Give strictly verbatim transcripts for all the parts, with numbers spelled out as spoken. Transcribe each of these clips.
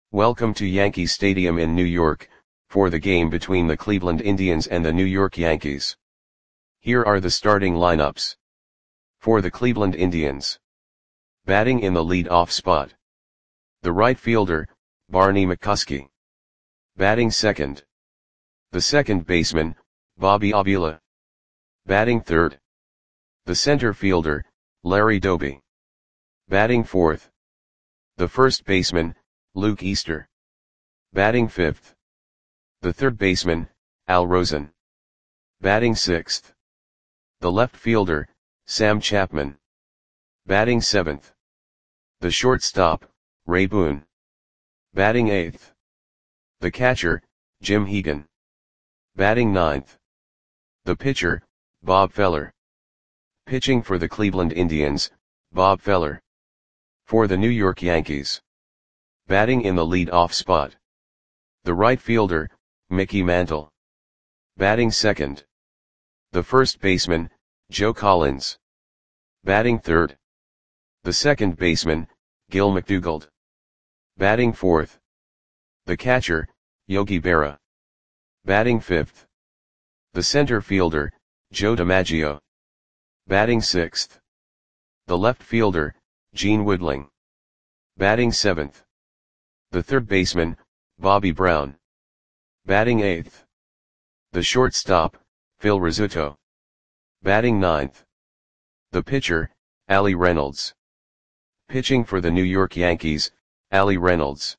Welcome to Yankee Stadium in New York, for the game between the Cleveland Indians and the New York Yankees. Here are the starting lineups. For the Cleveland Indians. Batting in the lead-off spot. The right fielder, Barney McCuskey. Batting second. The second baseman, Bobby Avila. Batting third. The center fielder, Larry Doby. Batting fourth. The first baseman, Luke Easter. Batting fifth. The third baseman, Al Rosen. Batting sixth. The left fielder, Sam Chapman. Batting seventh. The shortstop, Ray Boone. Batting eighth. The catcher, Jim Hegan. Batting ninth. The pitcher, Bob Feller. Pitching for the Cleveland Indians, Bob Feller. For the New York Yankees. Batting in the lead-off spot. The right fielder, Mickey Mantle. Batting second. The first baseman, Joe Collins. Batting third. The second baseman, Gil McDougald. Batting fourth. The catcher, Yogi Berra. Batting fifth. The center fielder, Joe DiMaggio. Batting sixth. The left fielder, Gene Woodling. Batting seventh. The third baseman, Bobby Brown. Batting eighth. The shortstop, Phil Rizzuto. Batting ninth. The pitcher, Ali Reynolds. Pitching for the New York Yankees, Ali Reynolds.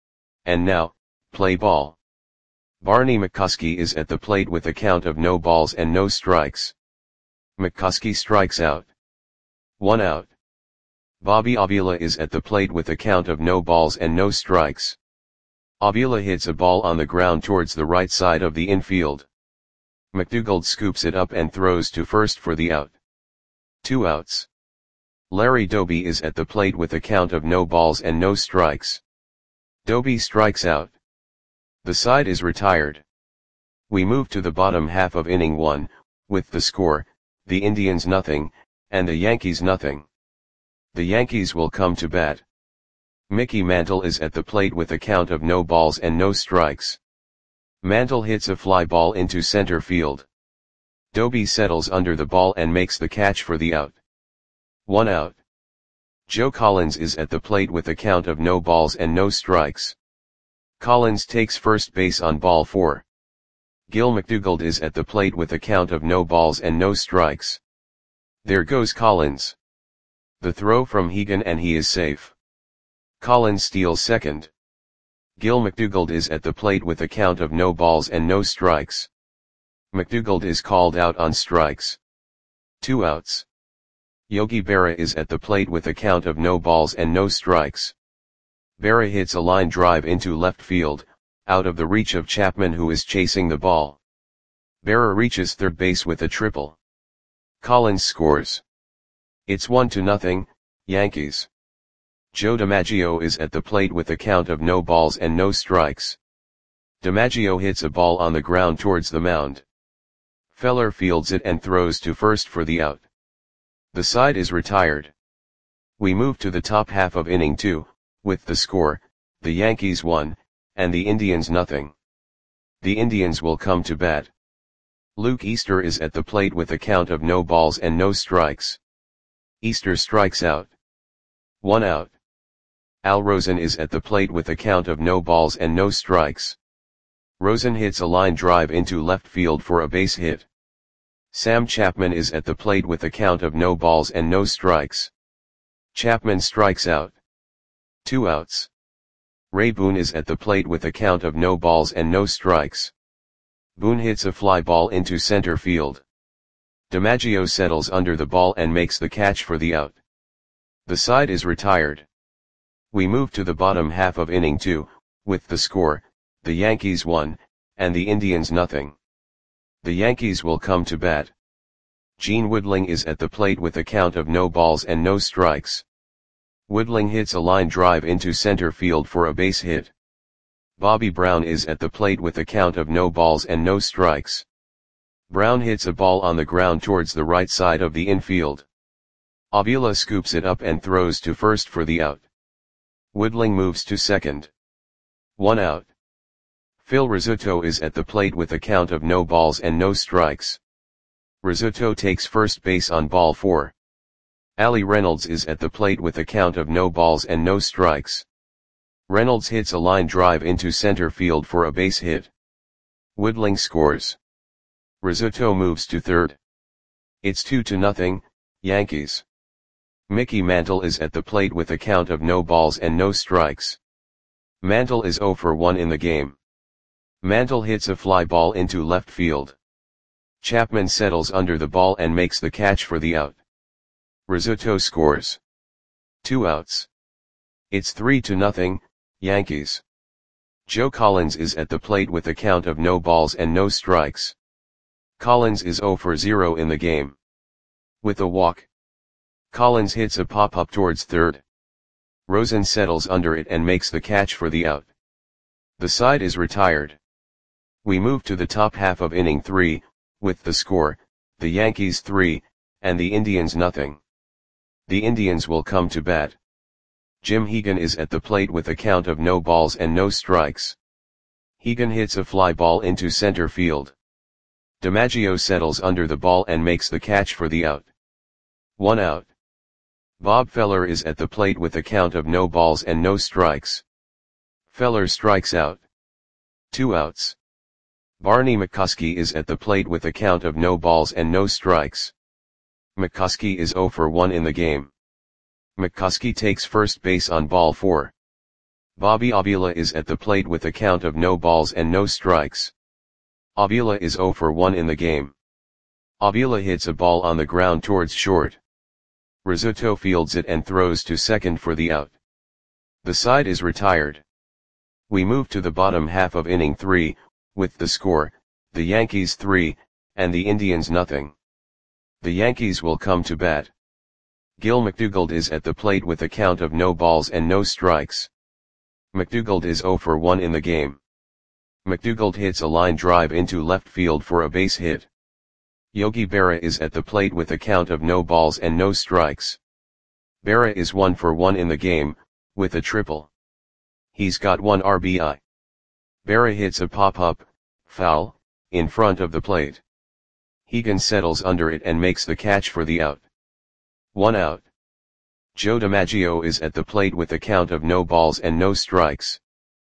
And now, play ball. Barney McCuskey is at the plate with a count of no balls and no strikes. McCuskey strikes out. One out. Bobby Avila is at the plate with a count of no balls and no strikes. Avila hits a ball on the ground towards the right side of the infield. McDougald scoops it up and throws to first for the out. Two outs. Larry Doby is at the plate with a count of no balls and no strikes. Doby strikes out. The side is retired. We move to the bottom half of inning one, with the score, the Indians nothing, and the Yankees nothing. The Yankees will come to bat. Mickey Mantle is at the plate with a count of no balls and no strikes. Mantle hits a fly ball into center field. Doby settles under the ball and makes the catch for the out. One out. Joe Collins is at the plate with a count of no balls and no strikes. Collins takes first base on ball four. Gil McDougald is at the plate with a count of no balls and no strikes. There goes Collins. The throw from Hegan and he is safe. Collins steals second. Gil McDougald is at the plate with a count of no balls and no strikes. McDougald is called out on strikes. Two outs. Yogi Berra is at the plate with a count of no balls and no strikes. Berra hits a line drive into left field, out of the reach of Chapman who is chasing the ball. Berra reaches third base with a triple. Collins scores. It's one to nothing, Yankees. Joe DiMaggio is at the plate with a count of no balls and no strikes. DiMaggio hits a ball on the ground towards the mound. Feller fields it and throws to first for the out. The side is retired. We move to the top half of inning two, with the score, the Yankees one, and the Indians nothing. The Indians will come to bat. Luke Easter is at the plate with a count of no balls and no strikes. Easter strikes out. One out. Al Rosen is at the plate with a count of no balls and no strikes. Rosen hits a line drive into left field for a base hit. Sam Chapman is at the plate with a count of no balls and no strikes. Chapman strikes out. Two outs. Ray Boone is at the plate with a count of no balls and no strikes. Boone hits a fly ball into center field. DiMaggio settles under the ball and makes the catch for the out. The side is retired. We move to the bottom half of inning two, with the score, the Yankees one, and the Indians nothing. The Yankees will come to bat. Gene Woodling is at the plate with a count of no balls and no strikes. Woodling hits a line drive into center field for a base hit. Bobby Brown is at the plate with a count of no balls and no strikes. Brown hits a ball on the ground towards the right side of the infield. Avila scoops it up and throws to first for the out. Woodling moves to second. One out. Phil Rizzuto is at the plate with a count of no balls and no strikes. Rizzuto takes first base on ball four. Ali Reynolds is at the plate with a count of no balls and no strikes. Reynolds hits a line drive into center field for a base hit. Woodling scores. Rizzuto moves to third. It's two to nothing, Yankees. Mickey Mantle is at the plate with a count of no balls and no strikes. Mantle is zero for one in the game. Mantle hits a fly ball into left field. Chapman settles under the ball and makes the catch for the out. Rizzuto scores. Two outs. It's three to nothing, Yankees. Joe Collins is at the plate with a count of no balls and no strikes. Collins is zero for zero in the game. With a walk, Collins hits a pop-up towards third. Rosen settles under it and makes the catch for the out. The side is retired. We move to the top half of inning three, with the score, the Yankees three, and the Indians nothing. The Indians will come to bat. Jim Hegan is at the plate with a count of no balls and no strikes. Hegan hits a fly ball into center field. DiMaggio settles under the ball and makes the catch for the out. One out. Bob Feller is at the plate with a count of no balls and no strikes. Feller strikes out. Two outs. Barney McCuskey is at the plate with a count of no balls and no strikes. McCuskey is zero for one in the game. McCuskey takes first base on ball four. Bobby Avila is at the plate with a count of no balls and no strikes. Avila is zero for one in the game. Avila hits a ball on the ground towards short. Rizzuto fields it and throws to second for the out. The side is retired. We move to the bottom half of inning three, with the score, the Yankees three, and the Indians nothing. The Yankees will come to bat. Gil McDougald is at the plate with a count of no balls and no strikes. McDougald is zero for one in the game. McDougald hits a line drive into left field for a base hit. Yogi Berra is at the plate with a count of no balls and no strikes. Berra is one for one in the game, with a triple. He's got one R B I. Berra hits a pop-up, foul, in front of the plate. Hegan settles under it and makes the catch for the out. One out. Joe DiMaggio is at the plate with a count of no balls and no strikes.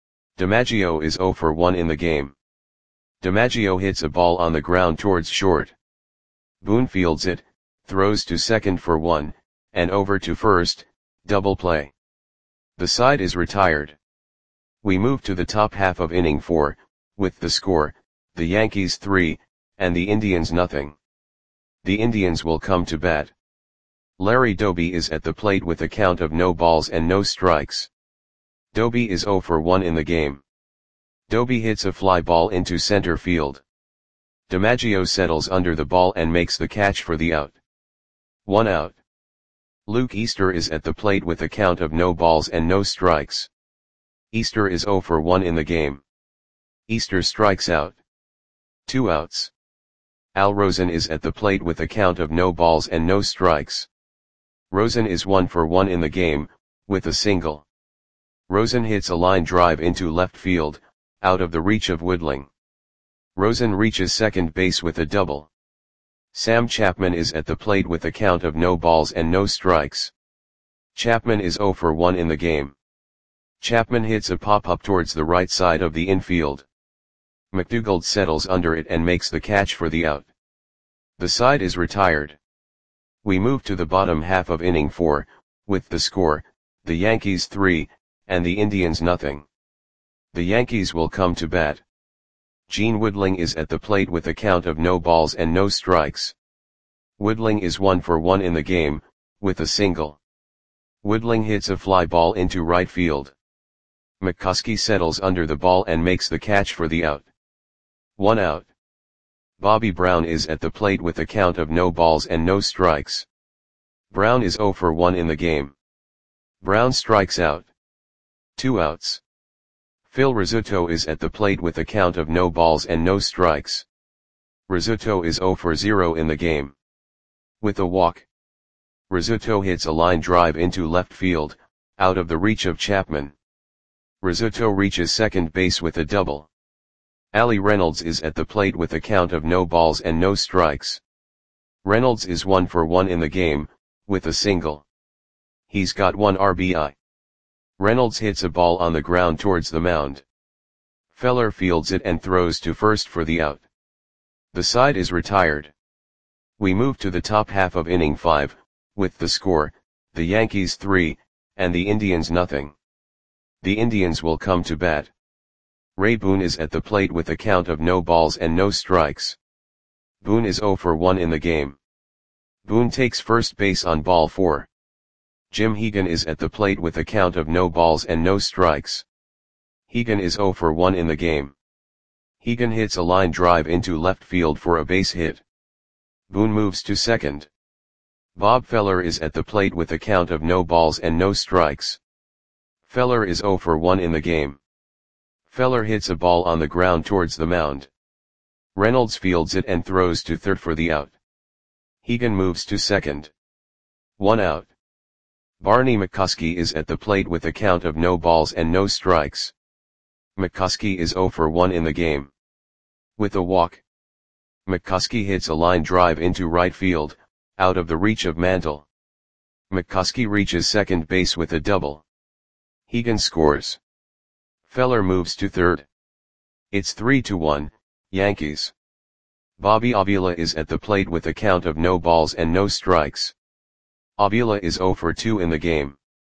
DiMaggio is zero for one in the game. DiMaggio hits a ball on the ground towards short. Boone fields it, throws to second for one, and over to first, double play. The side is retired. We move to the top half of inning four, with the score, the Yankees three, and the Indians nothing. The Indians will come to bat. Larry Doby is at the plate with a count of no balls and no strikes. Doby is zero for one in the game. Doby hits a fly ball into center field. DiMaggio settles under the ball and makes the catch for the out. One out. Luke Easter is at the plate with a count of no balls and no strikes. Easter is zero for one in the game. Easter strikes out. Two outs. Al Rosen is at the plate with a count of no balls and no strikes. Rosen is one for one in the game, with a single. Rosen hits a line drive into left field, out of the reach of Woodling. Rosen reaches second base with a double. Sam Chapman is at the plate with a count of no balls and no strikes. Chapman is zero for one in the game. Chapman hits a pop-up towards the right side of the infield. McDougald settles under it and makes the catch for the out. The side is retired. We move to the bottom half of inning four, with the score, the Yankees three, and the Indians nothing. The Yankees will come to bat. Gene Woodling is at the plate with a count of no balls and no strikes. Woodling is one for one in the game, with a single. Woodling hits a fly ball into right field. McCuskey settles under the ball and makes the catch for the out. One out. Bobby Brown is at the plate with a count of no balls and no strikes. Brown is zero for one in the game. Brown strikes out. Two outs. Phil Rizzuto is at the plate with a count of no balls and no strikes. Rizzuto is zero for zero in the game. With a walk, Rizzuto hits a line drive into left field, out of the reach of Chapman. Rizzuto reaches second base with a double. Ali Reynolds is at the plate with a count of no balls and no strikes. Reynolds is one for one in the game, with a single. He's got one R B I. Reynolds hits a ball on the ground towards the mound. Feller fields it and throws to first for the out. The side is retired. We move to the top half of inning five, with the score, the Yankees three, and the Indians nothing. The Indians will come to bat. Ray Boone is at the plate with a count of no balls and no strikes. Boone is zero for one in the game. Boone takes first base on ball four. Jim Hegan is at the plate with a count of no balls and no strikes. Hegan is zero for one in the game. Hegan hits a line drive into left field for a base hit. Boone moves to second. Bob Feller is at the plate with a count of no balls and no strikes. Feller is zero for one in the game. Feller hits a ball on the ground towards the mound. Reynolds fields it and throws to third for the out. Hegan moves to second. One out. Barney McCoskey is at the plate with a count of no balls and no strikes. McCoskey is zero for one in the game. With a walk. McCoskey hits a line drive into right field, out of the reach of Mantle. McCoskey reaches second base with a double. Hegan scores. Feller moves to third. It's three to one, Yankees. Bobby Avila is at the plate with a count of no balls and no strikes. Avila is zero for two in the game.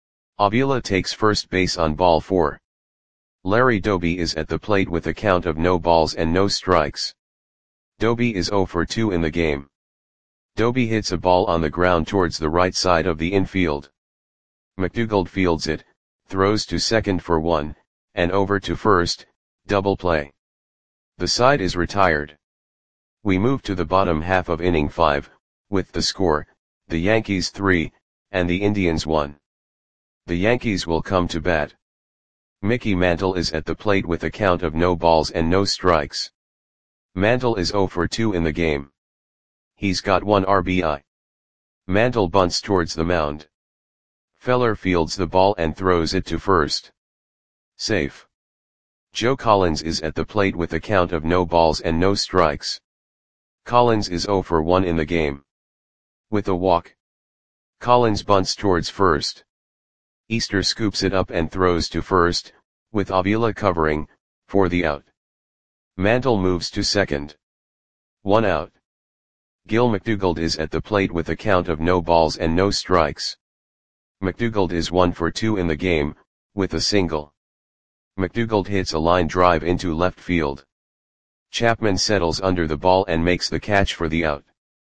Avila takes first base on ball four. Larry Doby is at the plate with a count of no balls and no strikes. Doby is zero for two in the game. Doby hits a ball on the ground towards the right side of the infield. McDougald fields it, throws to second for one, and over to first, double play. The side is retired. We move to the bottom half of inning five, with the score, the Yankees three, and the Indians one. The Yankees will come to bat. Mickey Mantle is at the plate with a count of no balls and no strikes. Mantle is zero for two in the game. He's got one R B I. Mantle bunts towards the mound. Feller fields the ball and throws it to first. Safe. Joe Collins is at the plate with a count of no balls and no strikes. Collins is zero for one in the game. With a walk. Collins bunts towards first. Easter scoops it up and throws to first, with Avila covering, for the out. Mantle moves to second. One out. Gil McDougald is at the plate with a count of no balls and no strikes. McDougald is one for two in the game, with a single. McDougald hits a line drive into left field. Chapman settles under the ball and makes the catch for the out.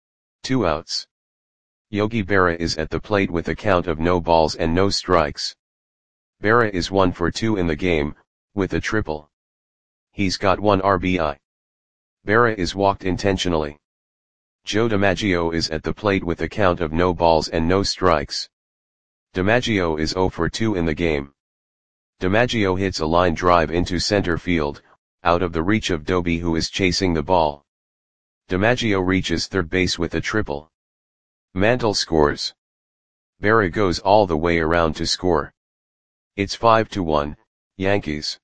Two outs. Yogi Berra is at the plate with a count of no balls and no strikes. Berra is one for two in the game, with a triple. He's got one R B I. Berra is walked intentionally. Joe DiMaggio is at the plate with a count of no balls and no strikes. DiMaggio is zero for two in the game. DiMaggio hits a line drive into center field, out of the reach of Doby who is chasing the ball. DiMaggio reaches third base with a triple. Mantle scores. Berra goes all the way around to score. It's five to one, Yankees.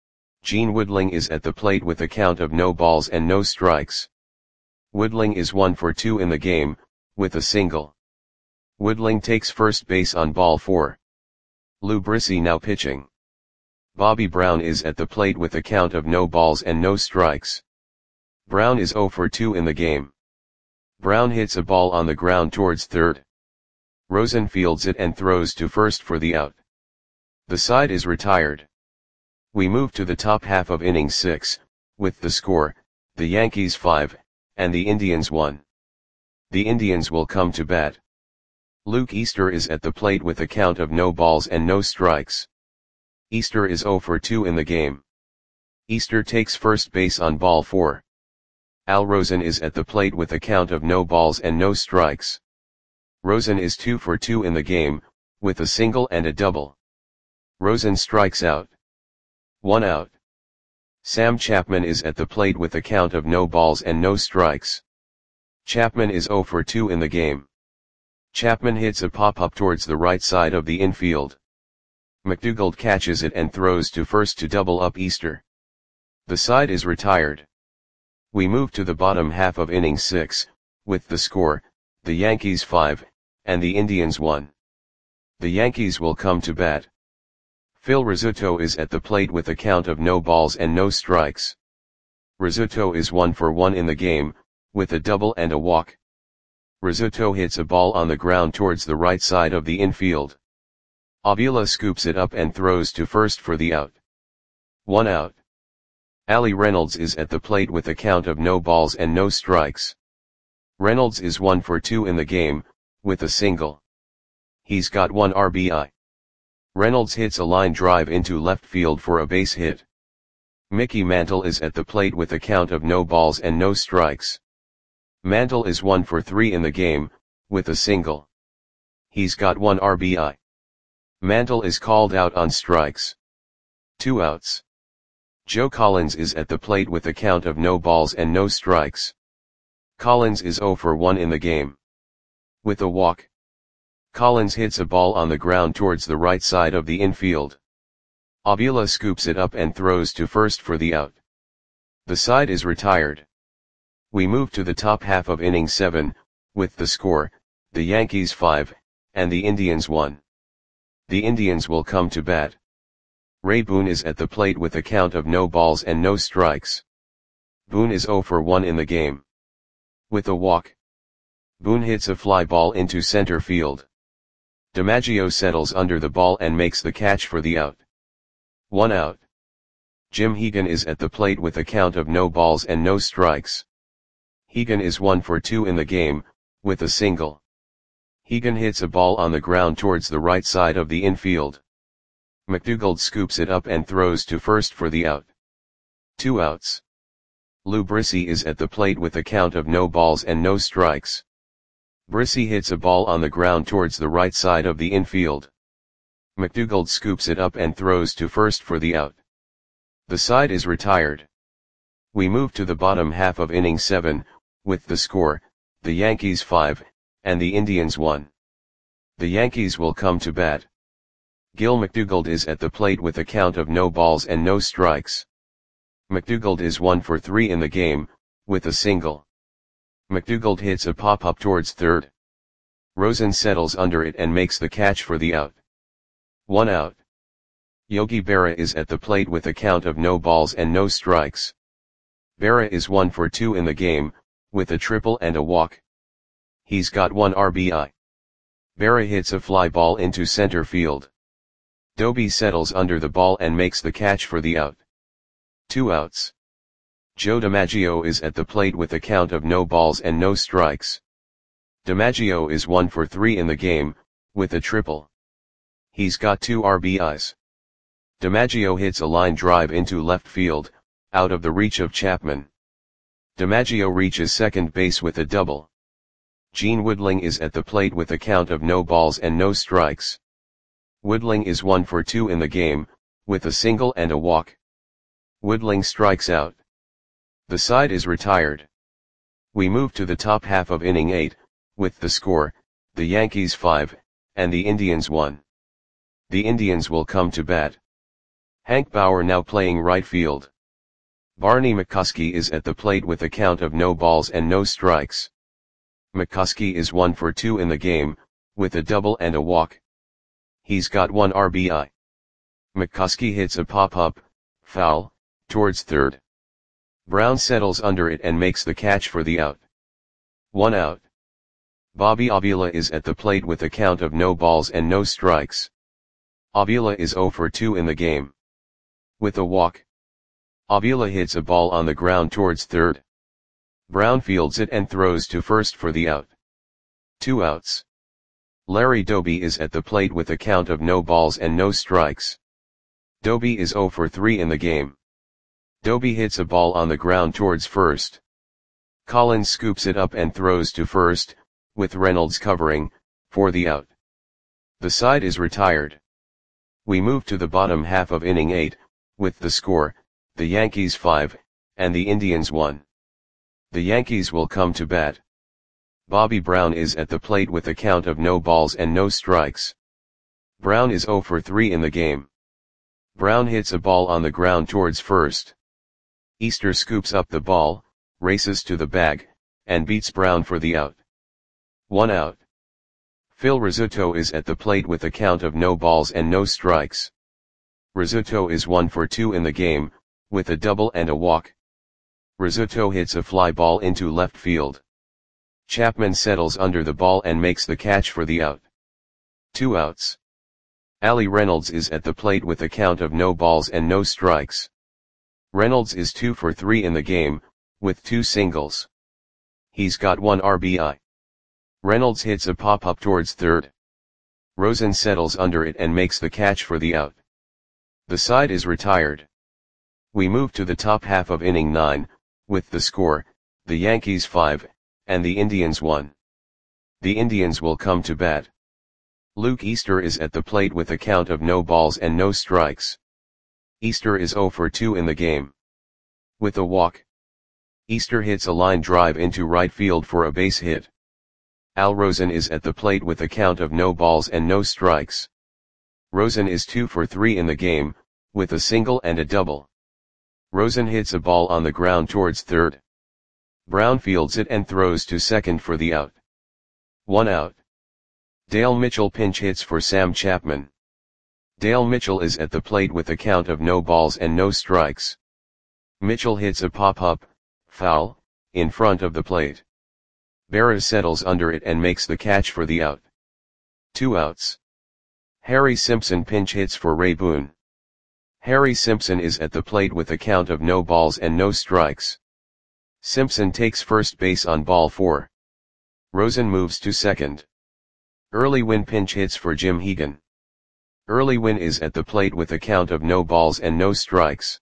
Gene Woodling is at the plate with a count of no balls and no strikes. Woodling is one for two in the game, with a single. Woodling takes first base on ball four. Lou Brissy now pitching. Bobby Brown is at the plate with a count of no balls and no strikes. Brown is zero for two in the game. Brown hits a ball on the ground towards third. Rosen fields it and throws to first for the out. The side is retired. We move to the top half of inning six, with the score, the Yankees five, and the Indians one. The Indians will come to bat. Luke Easter is at the plate with a count of no balls and no strikes. Easter is zero for two in the game. Easter takes first base on ball four. Al Rosen is at the plate with a count of no balls and no strikes. Rosen is two for two in the game, with a single and a double. Rosen strikes out. One out. Sam Chapman is at the plate with a count of no balls and no strikes. Chapman is zero for two in the game. Chapman hits a pop-up towards the right side of the infield. McDougald catches it and throws to first to double up Easter. The side is retired. We move to the bottom half of inning six, with the score, the Yankees five, and the Indians one. The Yankees will come to bat. Phil Rizzuto is at the plate with a count of no balls and no strikes. Rizzuto is one for one in the game, with a double and a walk. Rizzuto hits a ball on the ground towards the right side of the infield. Avila scoops it up and throws to first for the out. One out. Ali Reynolds is at the plate with a count of no balls and no strikes. Reynolds is one for two in the game, with a single. He's got one R B I. Reynolds hits a line drive into left field for a base hit. Mickey Mantle is at the plate with a count of no balls and no strikes. Mantle is one for three in the game, with a single. He's got one R B I. Mantle is called out on strikes. Two outs. Joe Collins is at the plate with a count of no balls and no strikes. Collins is zero for one in the game. With a walk. Collins hits a ball on the ground towards the right side of the infield. Avila scoops it up and throws to first for the out. The side is retired. We move to the top half of inning seven, with the score, the Yankees five, and the Indians one. The Indians will come to bat. Ray Boone is at the plate with a count of no balls and no strikes. Boone is zero for one in the game. With a walk. Boone hits a fly ball into center field. DiMaggio settles under the ball and makes the catch for the out. One out. Jim Hegan is at the plate with a count of no balls and no strikes. Hegan is one for two in the game, with a single. Hegan hits a ball on the ground towards the right side of the infield. McDougald scoops it up and throws to first for the out. Two outs. Lou Brissy is at the plate with a count of no balls and no strikes. Brissy hits a ball on the ground towards the right side of the infield. McDougald scoops it up and throws to first for the out. The side is retired. We move to the bottom half of inning seven, with the score, the Yankees five, and the Indians one. The Yankees will come to bat. Gil McDougald is at the plate with a count of no balls and no strikes. McDougald is one for three in the game, with a single. McDougald hits a pop-up towards third. Rosen settles under it and makes the catch for the out. One out. Yogi Berra is at the plate with a count of no balls and no strikes. Berra is one for two in the game, with a triple and a walk. He's got one R B I. Berra hits a fly ball into center field. Doby settles under the ball and makes the catch for the out. Two outs. Joe DiMaggio is at the plate with a count of no balls and no strikes. DiMaggio is one for three in the game, with a triple. He's got two R B Is. DiMaggio hits a line drive into left field, out of the reach of Chapman. DiMaggio reaches second base with a double. Gene Woodling is at the plate with a count of no balls and no strikes. Woodling is one for two in the game, with a single and a walk. Woodling strikes out. The side is retired. We move to the top half of inning eight, with the score, the Yankees five, and the Indians one. The Indians will come to bat. Hank Bauer now playing right field. Barney McCuskey is at the plate with a count of no balls and no strikes. McCuskey is one for two in the game, with a double and a walk. He's got one R B I. McCuskey hits a pop-up, foul, towards third. Brown settles under it and makes the catch for the out. One out. Bobby Avila is at the plate with a count of no balls and no strikes. Avila is zero for two in the game. With a walk. Avila hits a ball on the ground towards third. Brown fields it and throws to first for the out. Two outs. Larry Doby is at the plate with a count of no balls and no strikes. Doby is zero for three in the game. Doby hits a ball on the ground towards first. Collins scoops it up and throws to first, with Reynolds covering, for the out. The side is retired. We move to the bottom half of inning eight, with the score, the Yankees five, and the Indians one. The Yankees will come to bat. Bobby Brown is at the plate with a count of no balls and no strikes. Brown is zero for three in the game. Brown hits a ball on the ground towards first. Easter scoops up the ball, races to the bag, and beats Brown for the out. One out. Phil Rizzuto is at the plate with a count of no balls and no strikes. Rizzuto is one for two in the game, with a double and a walk. Rizzuto hits a fly ball into left field. Chapman settles under the ball and makes the catch for the out. Two outs. Ali Reynolds is at the plate with a count of no balls and no strikes. Reynolds is two for three in the game, with two singles. He's got one R B I. Reynolds hits a pop-up towards third. Rosen settles under it and makes the catch for the out. The side is retired. We move to the top half of inning nine, with the score, the Yankees five, and the Indians one. The Indians will come to bat. Luke Easter is at the plate with a count of no balls and no strikes. Easter is zero for two in the game. With a walk. Easter hits a line drive into right field for a base hit. Al Rosen is at the plate with a count of no balls and no strikes. Rosen is two for three in the game, with a single and a double. Rosen hits a ball on the ground towards third. Brown fields it and throws to second for the out. One out. Dale Mitchell pinch hits for Sam Chapman. Dale Mitchell is at the plate with a count of no balls and no strikes. Mitchell hits a pop-up, foul, in front of the plate. Berra settles under it and makes the catch for the out. Two outs. Harry Simpson pinch hits for Ray Boone. Harry Simpson is at the plate with a count of no balls and no strikes. Simpson takes first base on ball four. Rosen moves to second. Early Win pinch hits for Jim Hegan. Early Win is at the plate with a count of no balls and no strikes.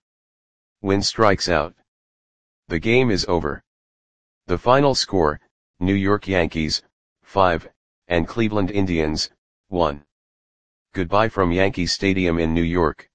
Win strikes out. The game is over. The final score, New York Yankees, five, and Cleveland Indians, one. Goodbye from Yankee Stadium in New York.